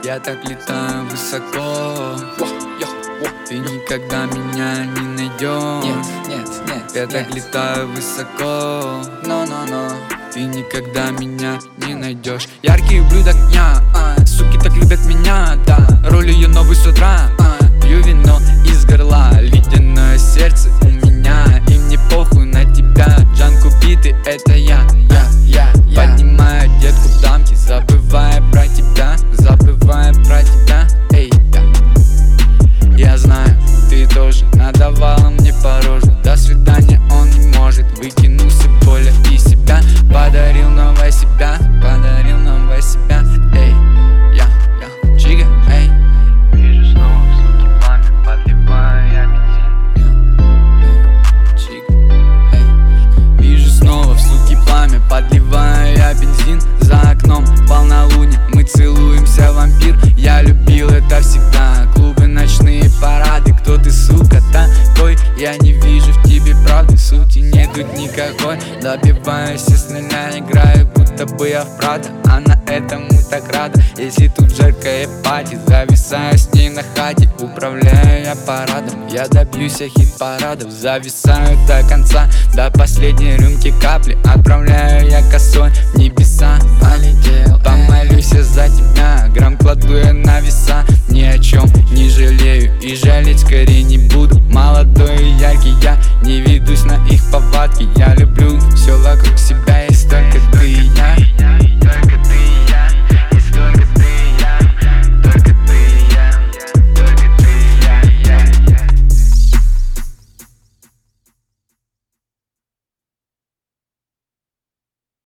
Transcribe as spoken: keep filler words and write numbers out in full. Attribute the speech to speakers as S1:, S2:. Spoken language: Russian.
S1: Я так летаю высоко, ты никогда меня не найдешь.
S2: Нет, нет, нет.
S1: Я так
S2: нет.
S1: летаю высоко,
S2: Но, но, но.
S1: ты никогда меня не найдешь. Яркие блюда дня, а, суки так любят меня, да. Роль ее новый с утра, а, пью вино из горла. Ледяное сердце у меня, и мне похуй на тебя. Джанк убитый, это я, я, я, я. Поднимаю детку в дамки, забывая про тебя, забывая про тебя, эй, да. Я знаю, ты тоже надавала мне по роже. До свидания, он не может, выкинулся более из себя. Подарил новое себя, подарил новое себя, эй, я, я, чига, эй.
S3: Вижу снова в суке пламя, подливаю я бензин.
S1: Чига, эй. Вижу снова в суке пламя, подливаю я бензин. За окном полнолуние, мы целуемся, вампир. Я любил это всегда, клубы, ночные парады. Кто ты, сука, такой? Я не вижу в тебе правды, сути нету никакой. Добиваюсь с нуля, играю, будто бы я в Прадо. Она этому так рада, если тут жаркая пати. Зависаю с ней на хате, управляю я парадом. Я добьюсь хит-парадов, зависаю до конца. До последней рюмки капли отправляю я косой в небеса.
S2: Полетел,
S1: помолюсь я за тебя, грамм кладу я на веса. Ни о чем не жалею и жалеть скорее не буду. Молодой и яркий, я не ведусь на их повадки. Я люблю все вокруг себя.